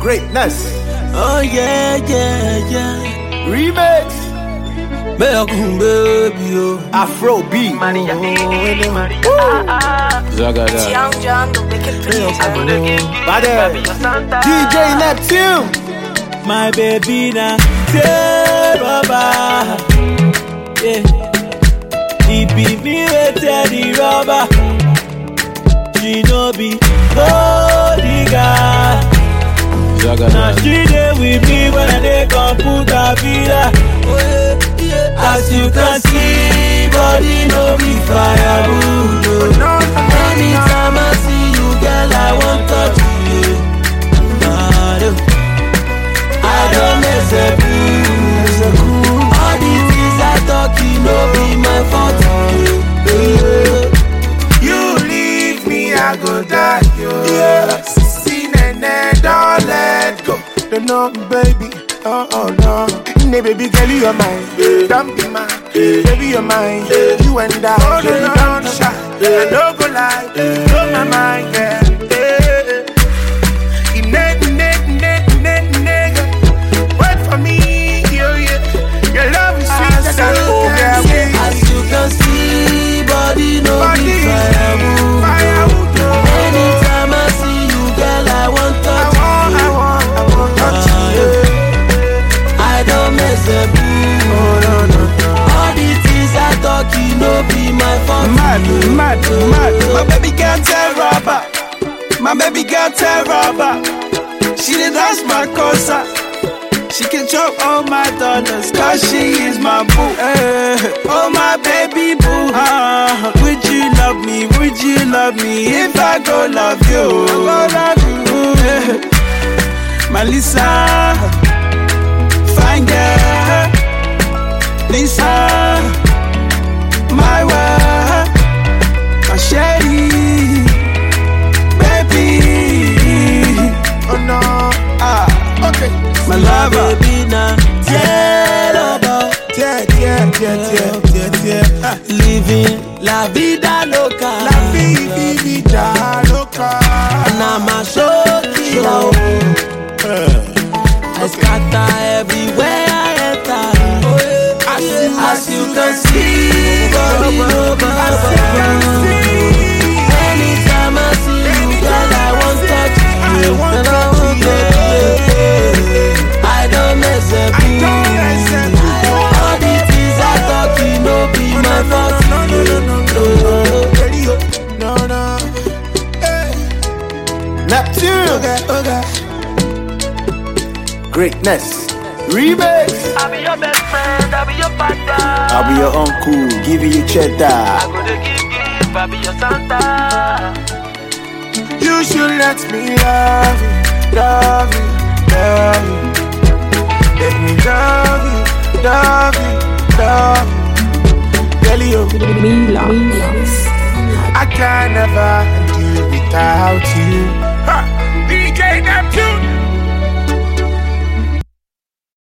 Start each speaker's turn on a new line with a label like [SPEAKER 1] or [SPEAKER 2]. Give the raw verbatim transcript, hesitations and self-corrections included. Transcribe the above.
[SPEAKER 1] Greatness.
[SPEAKER 2] Oh yeah, yeah, yeah.
[SPEAKER 1] Remix.
[SPEAKER 2] Baby, oh.
[SPEAKER 1] Afro beat.
[SPEAKER 3] Maria, Maria,
[SPEAKER 2] Zagada.
[SPEAKER 3] Young John, the wicked producer.
[SPEAKER 1] Bade. D J Neptune.
[SPEAKER 2] My baby na T-Rubber. Yeah. It be me with the rubber. She no be bodyguard. Now she dey with me when I dey come put a villa. As you can see, body no be firewood. Anytime I see you, girl, I want touch you. I don't mess up you. All the things I talk, you no be my fault.
[SPEAKER 4] You leave me, I go die. Yeah. See, nene, don't let go. Don't know, baby. Oh, oh, no. Nay, baby girl, you're mine. Don't be mine. Baby, you're mine. You and I. Oh, no, no, no, no. I don't go lie. Blow my mind, yeah. Wait for me, yeah, yeah. Your love is sweet as an old girl.
[SPEAKER 2] As you can see, body no be firewood. Anytime I see you, girl, I want touch you.
[SPEAKER 4] I want, I want touch you.
[SPEAKER 2] I don't mess up you. All the things I talk, you no be my fault.
[SPEAKER 4] Mad, mad, mad.
[SPEAKER 2] My baby girl tell rubber. My baby girl tell rubber. She did dance my cosa. She can chop all my dollars, cause she is my boo. Eh. Oh my baby boo. Uh, would you love me? Would you love me if I go love you? I go love you. Eh. My Lisa, fine girl. Lisa, my wife, my Sherry, baby.
[SPEAKER 4] Oh no.
[SPEAKER 2] Ah,
[SPEAKER 4] Okay.
[SPEAKER 2] my lover, baby, now.
[SPEAKER 4] Yeah, yeah, yeah, yeah, yeah, yeah. Ah.
[SPEAKER 2] Living la vida loca.
[SPEAKER 4] La vida loca.
[SPEAKER 2] And I'm a show killer. I scatter everywhere I enter. As you can see, body no be firewood. Anytime I see you, girl, I want touch you. And I want touch you. I don't mess up you. All the things I talk, you no be my fault.
[SPEAKER 4] No, no, no. Hey.
[SPEAKER 1] Neptune.
[SPEAKER 4] Okay, okay.
[SPEAKER 1] Greatness. Remix.
[SPEAKER 3] I'll be your best friend, I'll be your partner.
[SPEAKER 1] I'll be your uncle, give you cheddar.
[SPEAKER 3] I'm gonna give gift, I'll be your Santa.
[SPEAKER 4] You should let me love you, love you, love you. Let me love you, love you, love you. Girl, you, I can never do without you. Ha! D J Neptune.